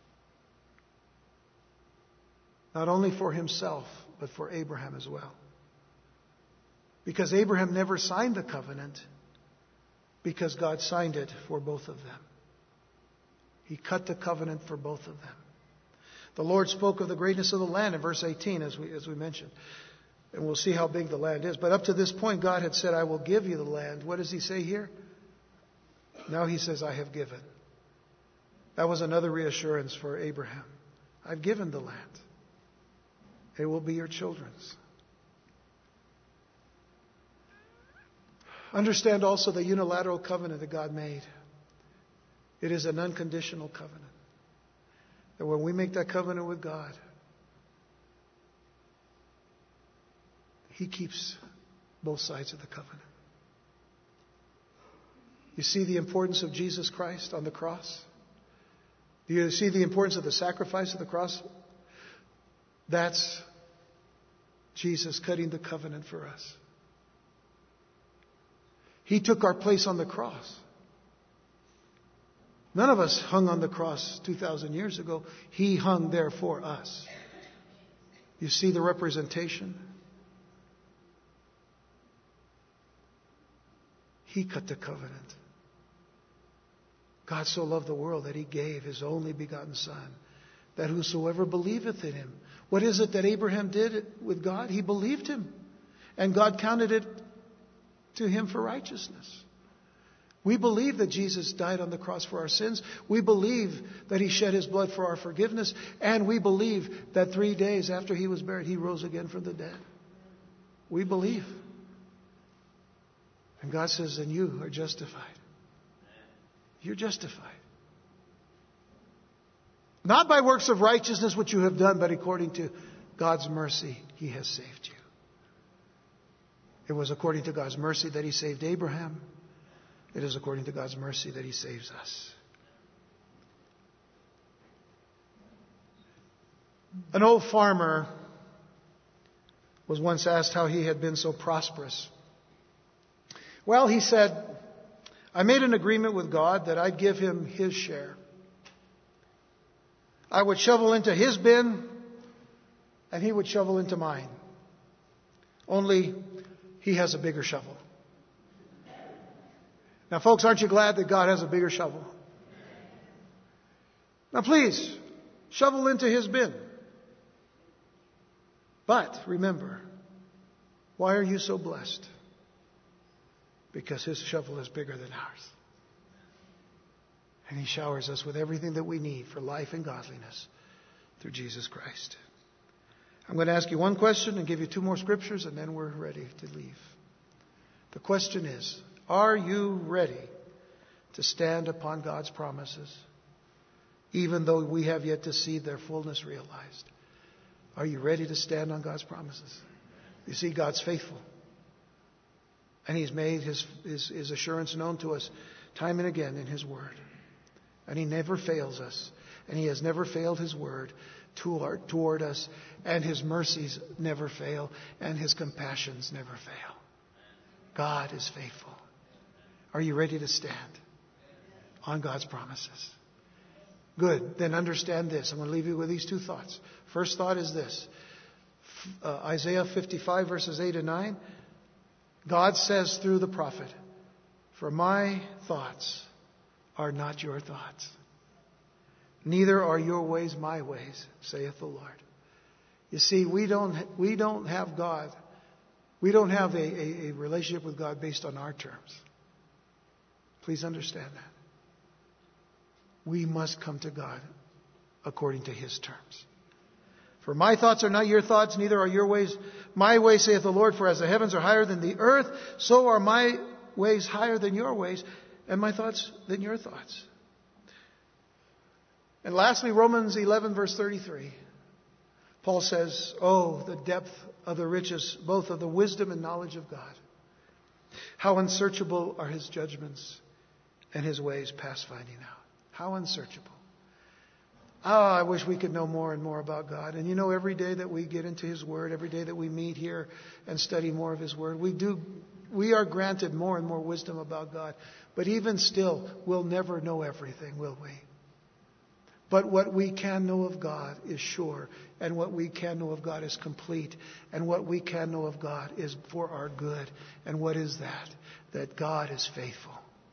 Not only for himself, but for Abraham as well. Because Abraham never signed the covenant, because God signed it for both of them. He cut the covenant for both of them. The Lord spoke of the greatness of the land in verse 18, as we mentioned. And we'll see how big the land is. But up to this point, God had said, I will give you the land. What does he say here? Now he says, I have given. That was another reassurance for Abraham. I've given the land. It will be your children's. Understand also the unilateral covenant that God made. It is an unconditional covenant. That when we make that covenant with God, he keeps both sides of the covenant. You see the importance of Jesus Christ on the cross? Do you see the importance of the sacrifice of the cross? That's Jesus cutting the covenant for us. He took our place on the cross. None of us hung on the cross 2,000 years ago. He hung there for us. You see the representation? He cut the covenant. God so loved the world that he gave his only begotten Son, that whosoever believeth in him. What is it that Abraham did with God? He believed him. And God counted it to him for righteousness. We believe that Jesus died on the cross for our sins. We believe that he shed his blood for our forgiveness. And we believe that 3 days after he was buried, he rose again from the dead. We believe. And God says, then you are justified. You're justified. Not by works of righteousness which you have done, but according to God's mercy, he has saved you. It was according to God's mercy that he saved Abraham. It is according to God's mercy that he saves us. An old farmer was once asked how he had been so prosperous. Well, he said, I made an agreement with God that I'd give him his share. I would shovel into his bin, and he would shovel into mine. Only he has a bigger shovel. Now, folks, aren't you glad that God has a bigger shovel? Now, please, shovel into His bin. But remember, why are you so blessed? Because His shovel is bigger than ours. And He showers us with everything that we need for life and godliness through Jesus Christ. I'm going to ask you one question and give you two more scriptures, and then we're ready to leave. The question is, are you ready to stand upon God's promises, even though we have yet to see their fullness realized? Are you ready to stand on God's promises? You see, God's faithful. And He's made His assurance known to us time and again in His Word. And He never fails us. And He has never failed His Word toward us. And His mercies never fail. And His compassions never fail. God is faithful. Are you ready to stand on God's promises? Good. Then understand this. I'm going to leave you with these two thoughts. First thought is this. Isaiah 55 verses 8 and 9. God says through the prophet, "For my thoughts are not your thoughts. Neither are your ways my ways, saith the Lord." You see, we don't have God. We don't have a relationship with God based on our terms. Please understand that. We must come to God according to His terms. "For my thoughts are not your thoughts, neither are your ways my ways, saith the Lord. For as the heavens are higher than the earth, so are my ways higher than your ways, and my thoughts than your thoughts." And lastly, Romans 11 verse 33. Paul says, "Oh, the depth of the riches, both of the wisdom and knowledge of God. How unsearchable are His judgments, and His ways past finding out." How unsearchable. I wish we could know more and more about God. And you know, every day that we get into His Word, every day that we meet here and study more of His Word, we are granted more and more wisdom about God. But even still, we'll never know everything, will we? But what we can know of God is sure. And what we can know of God is complete. And what we can know of God is for our good. And what is that? That God is faithful.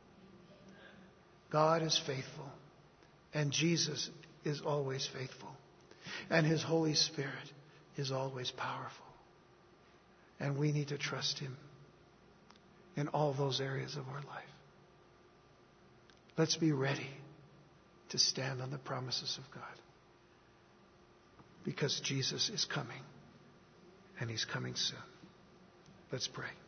God is faithful. And Jesus is always faithful. And His Holy Spirit is always powerful. And we need to trust Him in all those areas of our life. Let's be ready to stand on the promises of God. Because Jesus is coming. And He's coming soon. Let's pray.